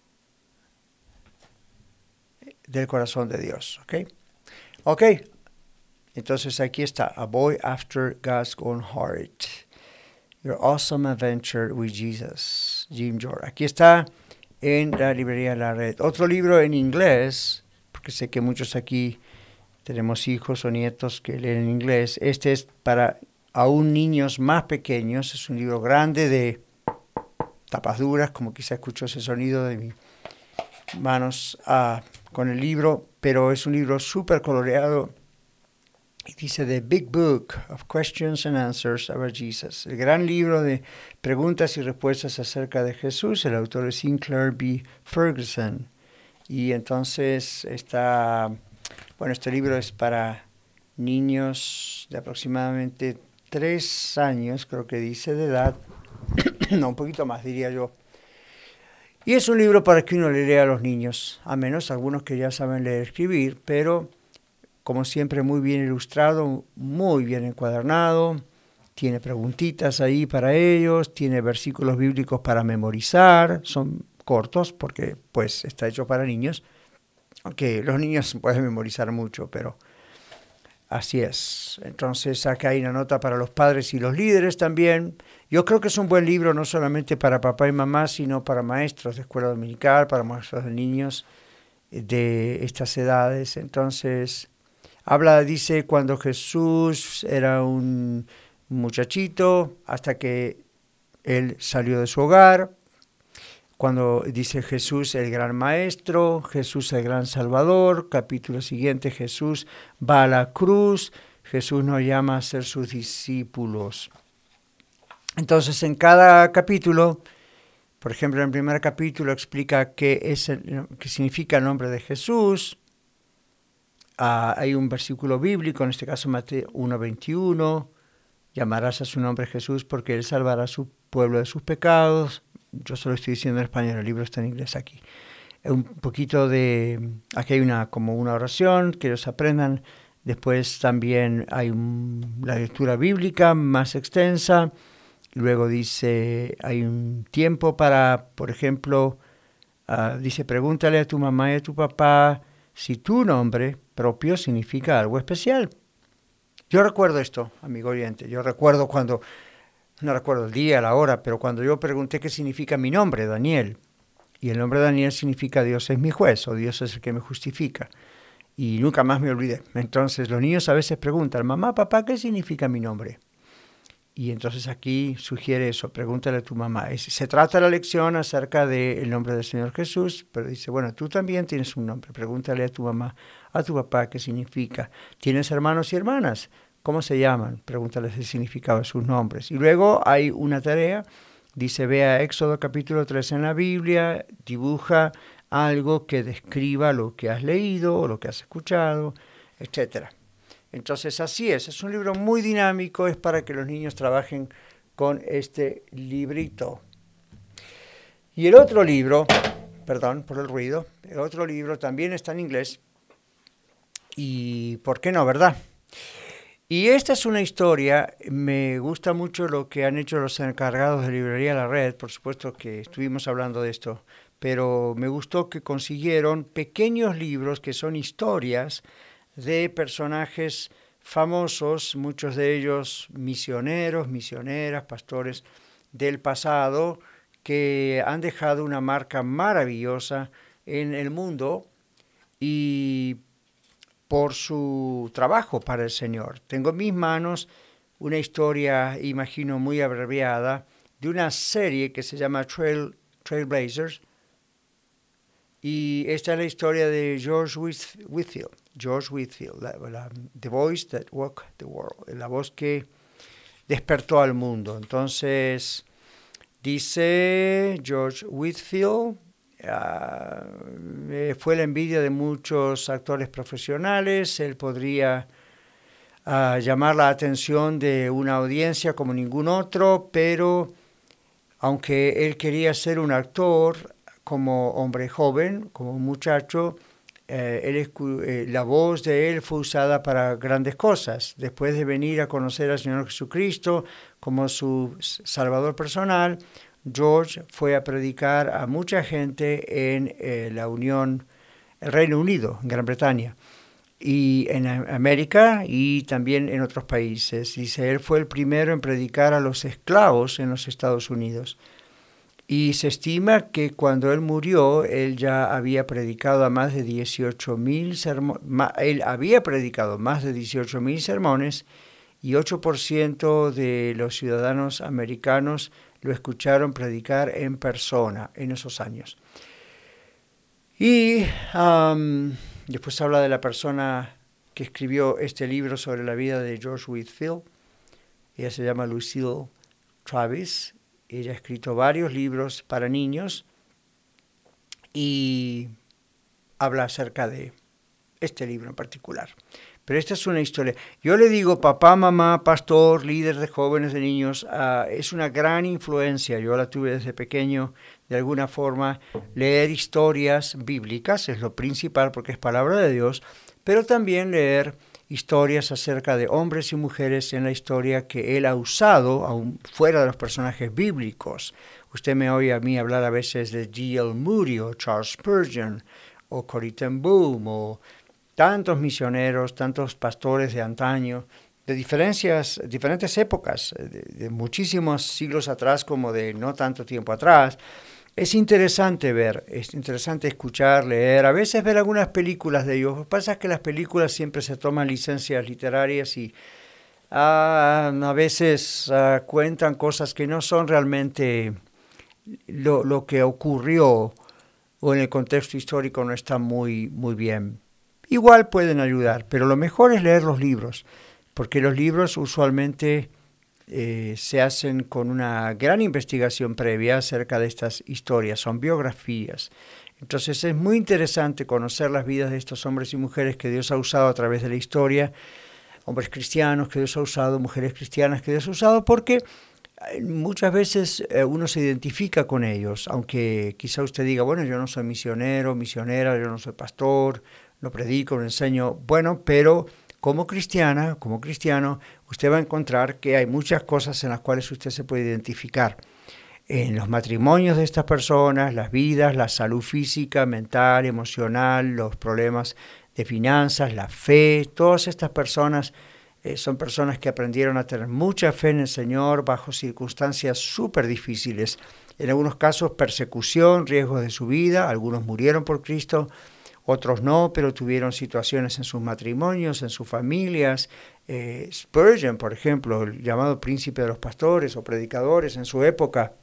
del corazón de Dios. ¿Ok? Entonces aquí está, A Boy After God's Own Heart. Your Awesome Adventure with Jesus, Jim Jordan. Aquí está en la librería La Red. Otro libro en inglés, porque sé que muchos aquí tenemos hijos o nietos que leen en inglés. Este es para aún niños más pequeños. Es un libro grande de tapas duras, como quizá escuchó ese sonido de mis manos con el libro, pero es un libro súper coloreado. Y dice The Big Book of Questions and Answers about Jesus. El gran libro de preguntas y respuestas acerca de Jesús. El autor es Sinclair B. Ferguson. Y entonces este libro es para niños de aproximadamente 3 años, creo que dice, de edad. No, un poquito más, diría yo. Y es un libro para que uno le lea a los niños, a menos algunos que ya saben leer y escribir, pero como siempre muy bien ilustrado, muy bien encuadernado, tiene preguntitas ahí para ellos, tiene versículos bíblicos para memorizar, son cortos porque pues está hecho para niños, aunque los niños pueden memorizar mucho, pero así es. Entonces acá hay una nota para los padres y los líderes también. Yo creo que es un buen libro no solamente para papá y mamá, sino para maestros de escuela dominical, para maestros de niños de estas edades. Entonces dice, cuando Jesús era un muchachito, hasta que él salió de su hogar, cuando dice Jesús el gran maestro, Jesús el gran salvador, capítulo siguiente, Jesús va a la cruz, Jesús nos llama a ser sus discípulos. Entonces en cada capítulo, por ejemplo en el primer capítulo explica qué significa el nombre de Jesús. Hay un versículo bíblico, en este caso Mateo 1:21, llamarás a su nombre Jesús porque él salvará a su pueblo de sus pecados. Yo solo estoy diciendo en español, el libro está en inglés aquí. Un poquito aquí hay como una oración que ellos aprendan. Después también hay la lectura bíblica más extensa. Luego dice, hay un tiempo para, por ejemplo, dice, pregúntale a tu mamá y a tu papá si tu nombre propio significa algo especial. Yo recuerdo esto, amigo oyente. Yo recuerdo no recuerdo el día, la hora, pero cuando yo pregunté qué significa mi nombre, Daniel, y el nombre Daniel significa Dios es mi juez, o Dios es el que me justifica, y nunca más me olvidé. Entonces los niños a veces preguntan, mamá, papá, ¿qué significa mi nombre? Y entonces aquí sugiere eso, pregúntale a tu mamá. Se trata la lección acerca del nombre del Señor Jesús, pero dice, bueno, tú también tienes un nombre, pregúntale a tu mamá, a tu papá qué significa. ¿Tienes hermanos y hermanas? ¿Cómo se llaman? Pregúntales el significado de sus nombres. Y luego hay una tarea, dice, ve a Éxodo capítulo 3 en la Biblia, dibuja algo que describa lo que has leído o lo que has escuchado, etc. Entonces así es un libro muy dinámico, es para que los niños trabajen con este librito. Y el otro libro, perdón por el ruido, el otro libro también está en inglés, y ¿por qué no, verdad? Y esta es una historia, me gusta mucho lo que han hecho los encargados de Librería La Red, por supuesto que estuvimos hablando de esto, pero me gustó que consiguieron pequeños libros que son historias de personajes famosos, muchos de ellos misioneros, misioneras, pastores del pasado, que han dejado una marca maravillosa en el mundo y por su trabajo para el Señor. Tengo en mis manos una historia, imagino, muy abreviada, de una serie que se llama Trailblazers, y esta es la historia de George Whitefield, The Voice That Woke the World, la voz que despertó al mundo. Entonces, dice George Whitefield, fue la envidia de muchos actores profesionales. Él podría llamar la atención de una audiencia como ningún otro, pero aunque él quería ser un actor como hombre joven, como un muchacho, la voz de él fue usada para grandes cosas. Después de venir a conocer al Señor Jesucristo como su Salvador personal, George fue a predicar a mucha gente en el Reino Unido, en Gran Bretaña, y en América y también en otros países. Dice, él fue el primero en predicar a los esclavos en los Estados Unidos. Y se estima que cuando él murió, él ya había predicado a más de 18,000 sermones. Él había predicado más de 18,000 sermones y 8% de los ciudadanos americanos lo escucharon predicar en persona en esos años. Y después habla de la persona que escribió este libro sobre la vida de George Whitefield. Ella se llama Lucille Travis. Ella ha escrito varios libros para niños y habla acerca de este libro en particular. Pero esta es una historia. Yo le digo, papá, mamá, pastor, líder de jóvenes, de niños, es una gran influencia. Yo la tuve desde pequeño, de alguna forma. Leer historias bíblicas es lo principal porque es palabra de Dios, pero también leer historias acerca de hombres y mujeres en la historia que él ha usado, aún fuera de los personajes bíblicos. Usted me oye a mí hablar a veces de D.L. Moody o Charles Spurgeon o Corrie ten Boom o tantos misioneros, tantos pastores de antaño, de diferentes épocas, de muchísimos siglos atrás como de no tanto tiempo atrás. Es interesante ver, es interesante escuchar, leer, a veces ver algunas películas de ellos. Lo que pasa es que las películas siempre se toman licencias literarias y a veces cuentan cosas que no son realmente lo que ocurrió o en el contexto histórico no está muy bien. Igual pueden ayudar, pero lo mejor es leer los libros, porque los libros usualmente se hacen con una gran investigación previa acerca de estas historias, son biografías. Entonces es muy interesante conocer las vidas de estos hombres y mujeres que Dios ha usado a través de la historia, hombres cristianos que Dios ha usado, mujeres cristianas que Dios ha usado, porque muchas veces uno se identifica con ellos, aunque quizá usted diga, bueno, yo no soy misionero, misionera, yo no soy pastor, no predico, no enseño, bueno, pero como cristiano, usted va a encontrar que hay muchas cosas en las cuales usted se puede identificar. En los matrimonios de estas personas, las vidas, la salud física, mental, emocional, los problemas de finanzas, la fe, todas estas personas son personas que aprendieron a tener mucha fe en el Señor bajo circunstancias súper difíciles. En algunos casos persecución, riesgos de su vida, algunos murieron por Cristo, otros no, pero tuvieron situaciones en sus matrimonios, en sus familias. Spurgeon, por ejemplo, el llamado príncipe de los pastores o predicadores en su época,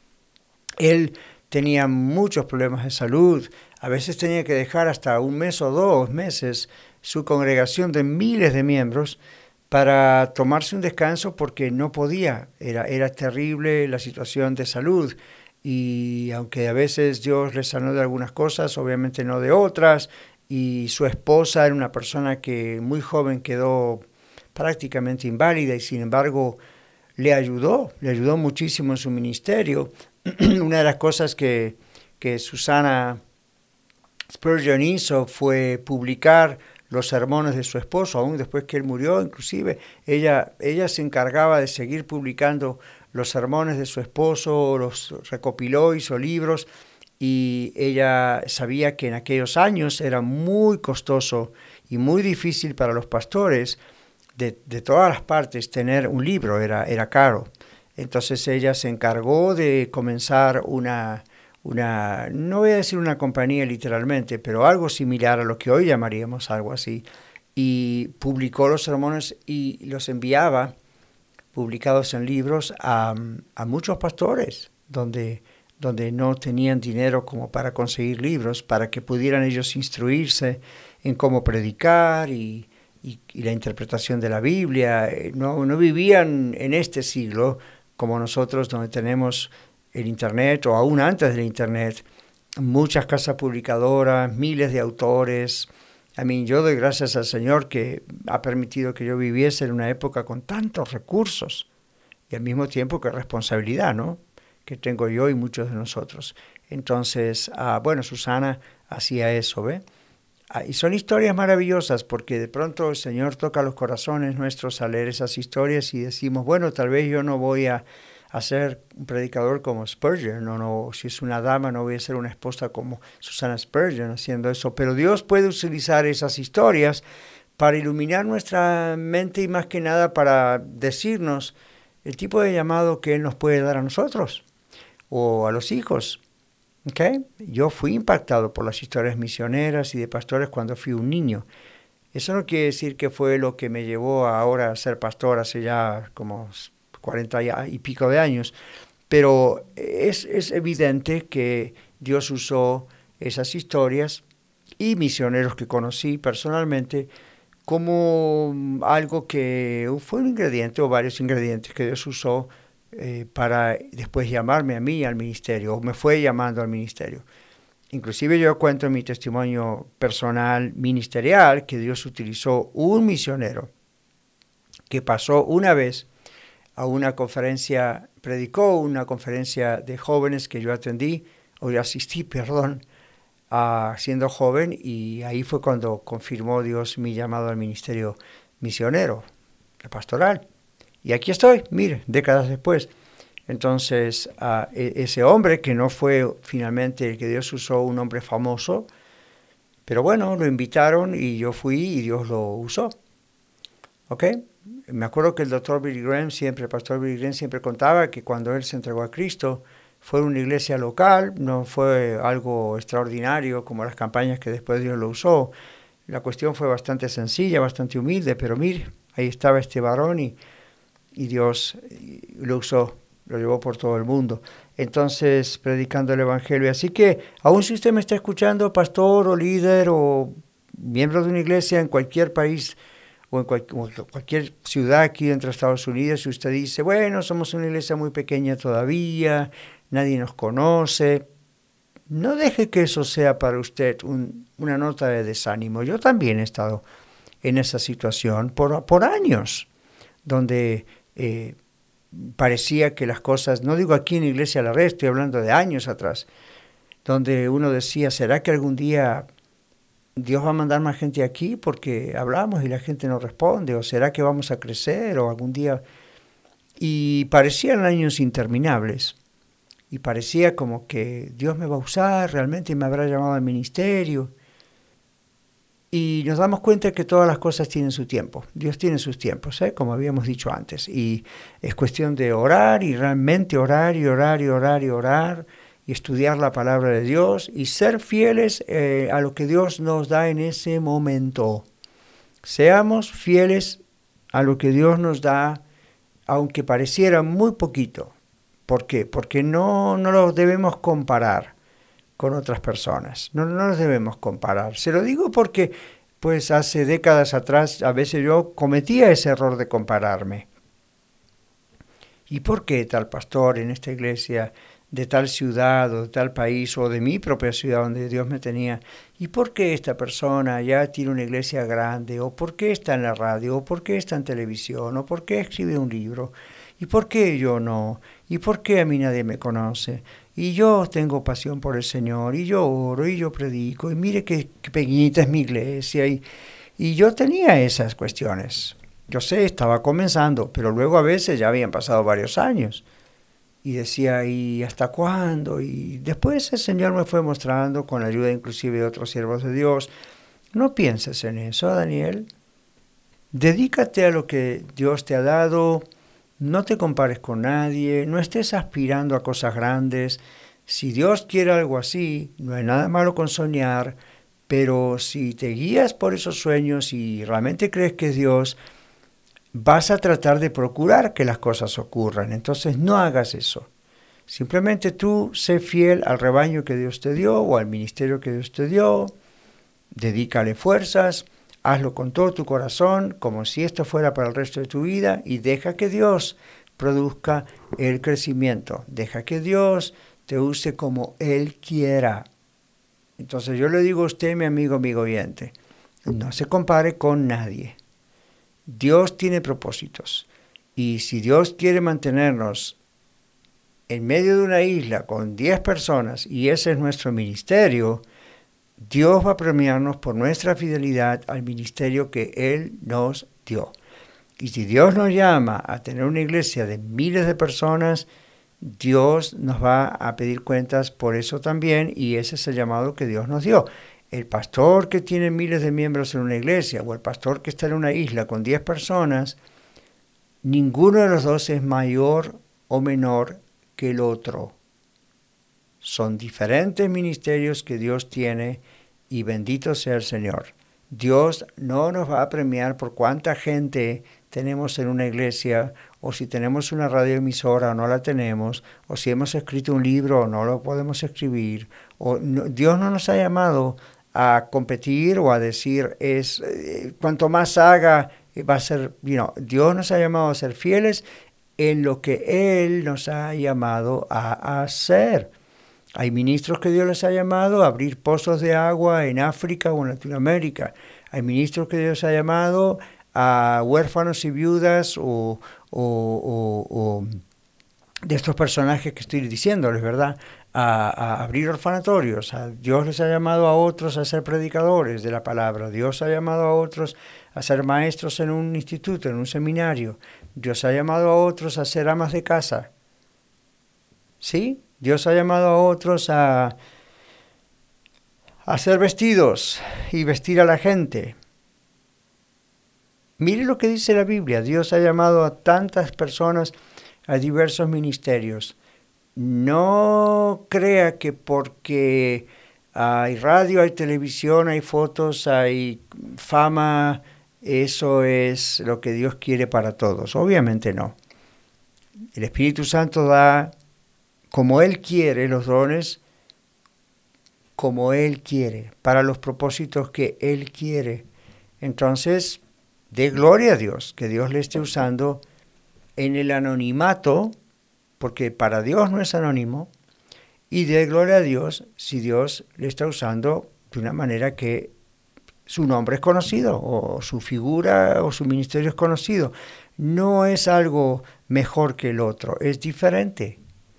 él tenía muchos problemas de salud. A veces tenía que dejar hasta 1 mes o 2 meses su congregación de miles de miembros para tomarse un descanso porque no podía. Era terrible la situación de salud. Y aunque a veces Dios le sanó de algunas cosas, obviamente no de otras, y su esposa era una persona que muy joven quedó prácticamente inválida y sin embargo le ayudó muchísimo en su ministerio. Una de las cosas que Susana Spurgeon hizo fue publicar los sermones de su esposo, aún después que él murió. Inclusive ella se encargaba de seguir publicando los sermones de su esposo, los recopiló, hizo libros, y ella sabía que en aquellos años era muy costoso y muy difícil para los pastores de todas las partes tener un libro, era caro. Entonces ella se encargó de comenzar una, no voy a decir una compañía literalmente, pero algo similar a lo que hoy llamaríamos algo así, y publicó los sermones y los enviaba publicados en libros a muchos pastores donde no tenían dinero como para conseguir libros, para que pudieran ellos instruirse en cómo predicar y la interpretación de la Biblia. No vivían en este siglo como nosotros, donde tenemos el Internet, o aún antes del Internet, muchas casas publicadoras, miles de autores. Yo doy gracias al Señor que ha permitido que yo viviese en una época con tantos recursos y al mismo tiempo que responsabilidad, ¿no?, que tengo yo y muchos de nosotros. Entonces, Susana hacía eso, ¿ve? Y son historias maravillosas, porque de pronto el Señor toca los corazones nuestros al leer esas historias y decimos, bueno, tal vez yo no voy a ser un predicador como Spurgeon, no, si es una dama no voy a ser una esposa como Susana Spurgeon haciendo eso, pero Dios puede utilizar esas historias para iluminar nuestra mente y más que nada para decirnos el tipo de llamado que Él nos puede dar a nosotros o a los hijos. ¿Okay? Yo fui impactado por las historias misioneras y de pastores cuando fui un niño. Eso no quiere decir que fue lo que me llevó ahora a ser pastor hace ya como 40 y pico de años, pero es evidente que Dios usó esas historias y misioneros que conocí personalmente como algo que fue un ingrediente o varios ingredientes que Dios usó para después llamarme a mí al ministerio, o me fue llamando al ministerio. Inclusive yo cuento en mi testimonio personal ministerial que Dios utilizó un misionero que pasó una vez a una conferencia, predicó una conferencia de jóvenes que yo asistí, siendo joven, y ahí fue cuando confirmó Dios mi llamado al ministerio misionero, pastoral. Y aquí estoy, mire, décadas después. Entonces, ese hombre, que no fue finalmente el que Dios usó, un hombre famoso, pero bueno, lo invitaron y yo fui y Dios lo usó. ¿Ok? Me acuerdo que el pastor Billy Graham siempre contaba que cuando él se entregó a Cristo, fue una iglesia local, no fue algo extraordinario como las campañas que después Dios lo usó. La cuestión fue bastante sencilla, bastante humilde, pero mire, ahí estaba este varón y Dios lo usó, lo llevó por todo el mundo. Entonces, predicando el Evangelio. Así que, aun si usted me está escuchando, pastor o líder o miembro de una iglesia en cualquier país o en cualquier ciudad aquí dentro de Estados Unidos, si usted dice, bueno, somos una iglesia muy pequeña todavía, nadie nos conoce, no deje que eso sea para usted una nota de desánimo. Yo también he estado en esa situación por años, donde parecía que las cosas, no digo aquí en Iglesia La Red, estoy hablando de años atrás, donde uno decía, ¿será que algún día Dios va a mandar más gente aquí porque hablamos y la gente no responde? ¿O será que vamos a crecer? ¿O algún día? Y parecían años interminables. Y parecía como que Dios me va a usar, realmente me habrá llamado al ministerio. Y nos damos cuenta que todas las cosas tienen su tiempo. Dios tiene sus tiempos, como habíamos dicho antes. Y es cuestión de orar y realmente orar y estudiar la palabra de Dios y ser fieles a lo que Dios nos da en ese momento. Seamos fieles a lo que Dios nos da, aunque pareciera muy poquito. ¿Por qué? Porque no lo debemos comparar con otras personas. No nos debemos comparar. Se lo digo porque pues hace décadas atrás a veces yo cometía ese error de compararme. ¿Y por qué tal pastor en esta iglesia de tal ciudad o de tal país o de mi propia ciudad donde Dios me tenía? ¿Y por qué esta persona ya tiene una iglesia grande? ¿O por qué está en la radio? ¿O por qué está en televisión? ¿O por qué escribe un libro? ¿Y por qué yo no? ¿Y por qué a mí nadie me conoce? Y yo tengo pasión por el Señor, y yo oro, y yo predico, y mire qué pequeñita es mi iglesia, y Y yo tenía esas cuestiones. Yo sé, estaba comenzando, pero luego a veces ya habían pasado varios años. Y decía, ¿y hasta cuándo? Y después el Señor me fue mostrando, con la ayuda inclusive de otros siervos de Dios, no pienses en eso, Daniel. Dedícate a lo que Dios te ha dado, no te compares con nadie, no estés aspirando a cosas grandes. Si Dios quiere algo así, no hay nada malo con soñar, pero si te guías por esos sueños y realmente crees que es Dios, vas a tratar de procurar que las cosas ocurran. Entonces no hagas eso. Simplemente tú sé fiel al rebaño que Dios te dio o al ministerio que Dios te dio. Dedícale fuerzas, hazlo con todo tu corazón, como si esto fuera para el resto de tu vida, y deja que Dios produzca el crecimiento. Deja que Dios te use como Él quiera. Entonces yo le digo a usted, mi amigo oyente, no se compare con nadie. Dios tiene propósitos, y si Dios quiere mantenernos en medio de una isla con 10 personas, y ese es nuestro ministerio, Dios va a premiarnos por nuestra fidelidad al ministerio que Él nos dio. Y si Dios nos llama a tener una iglesia de miles de personas, Dios nos va a pedir cuentas por eso también, y ese es el llamado que Dios nos dio. El pastor que tiene miles de miembros en una iglesia o el pastor que está en una isla con 10 personas, ninguno de los dos es mayor o menor que el otro. Son diferentes ministerios que Dios tiene y bendito sea el Señor. Dios no nos va a premiar por cuánta gente tenemos en una iglesia, o si tenemos una radioemisora o no la tenemos, o si hemos escrito un libro o no lo podemos escribir. Dios no nos ha llamado a competir o a decir, cuanto más haga, va a ser, Dios nos ha llamado a ser fieles en lo que Él nos ha llamado a hacer. Hay ministros que Dios les ha llamado a abrir pozos de agua en África o en Latinoamérica. Hay ministros que Dios ha llamado a huérfanos y viudas o de estos personajes que estoy diciéndoles, ¿verdad? A abrir orfanatorios. Dios les ha llamado a otros a ser predicadores de la palabra. Dios ha llamado a otros a ser maestros en un instituto, en un seminario. Dios ha llamado a otros a ser amas de casa. ¿Sí? Dios ha llamado a otros a hacer vestidos y vestir a la gente. Mire lo que dice la Biblia. Dios ha llamado a tantas personas a diversos ministerios. No crea que porque hay radio, hay televisión, hay fotos, hay fama, eso es lo que Dios quiere para todos. Obviamente no. El Espíritu Santo da, como Él quiere, los dones, como Él quiere, para los propósitos que Él quiere. Entonces, dé gloria a Dios, que Dios le esté usando en el anonimato, porque para Dios no es anónimo, y dé gloria a Dios si Dios le está usando de una manera que su nombre es conocido, o su figura o su ministerio es conocido. No es algo mejor que el otro, es diferente.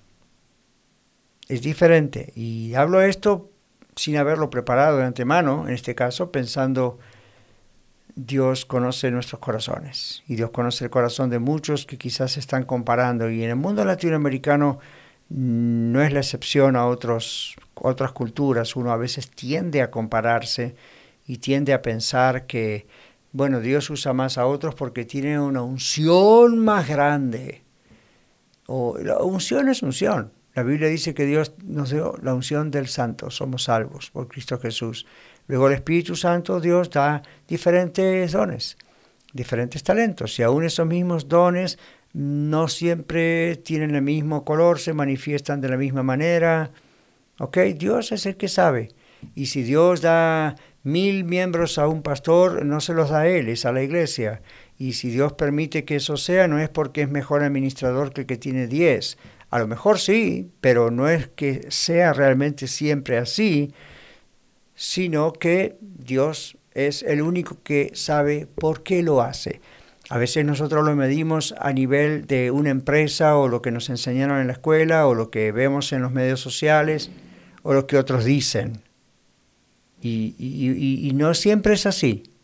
Es diferente. Y hablo esto sin haberlo preparado de antemano, en este caso, pensando, Dios conoce nuestros corazones y Dios conoce el corazón de muchos que quizás se están comparando, y en el mundo latinoamericano no es la excepción a otras culturas. Uno a veces tiende a compararse y tiende a pensar que, bueno, Dios usa más a otros porque tiene una unción más grande. O la unción es unción. La Biblia dice que Dios nos dio la unción del Santo, somos salvos por Cristo Jesús. Luego el Espíritu Santo, Dios da diferentes dones, diferentes talentos, y aún esos mismos dones no siempre tienen el mismo color, se manifiestan de la misma manera. ¿Ok? Dios es el que sabe. Y si Dios da 1000 miembros a un pastor, no se los da a él, es a la iglesia. Y si Dios permite que eso sea, no es porque es mejor administrador que el que tiene 10. A lo mejor sí, pero no es que sea realmente siempre así, sino que Dios es el único que sabe por qué lo hace. A veces nosotros lo medimos a nivel de una empresa, o lo que nos enseñaron en la escuela, o lo que vemos en los medios sociales, o lo que otros dicen. Y no siempre es así.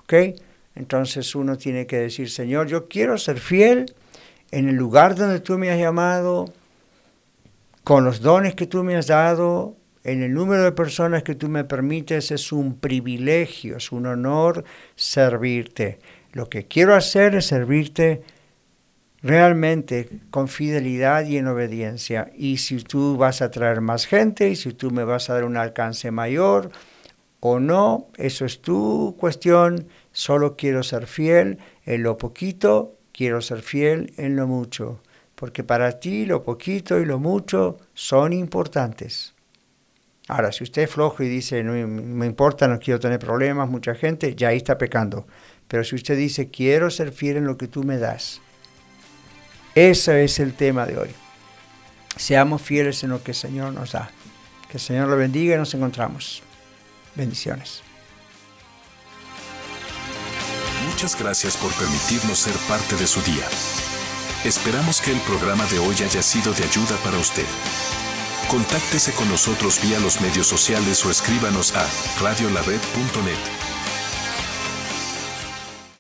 ¿ok? Entonces uno tiene que decir, Señor, yo quiero ser fiel en el lugar donde tú me has llamado, con los dones que tú me has dado, en el número de personas que tú me permites. Es un privilegio, es un honor servirte. Lo que quiero hacer es servirte realmente con fidelidad y en obediencia. Y si tú vas a traer más gente, y si tú me vas a dar un alcance mayor o no, eso es tu cuestión. Solo quiero ser fiel en lo poquito, quiero ser fiel en lo mucho. Porque para ti lo poquito y lo mucho son importantes. Ahora, si usted es flojo y dice, no me importa, no quiero tener problemas, mucha gente, ya ahí está pecando. Pero si usted dice, quiero ser fiel en lo que tú me das, ese es el tema de hoy. Seamos fieles en lo que el Señor nos da. Que el Señor lo bendiga y nos encontramos. Bendiciones. Muchas gracias por permitirnos ser parte de su día. Esperamos que el programa de hoy haya sido de ayuda para usted. Contáctese con nosotros vía los medios sociales o escríbanos a radiolared.net.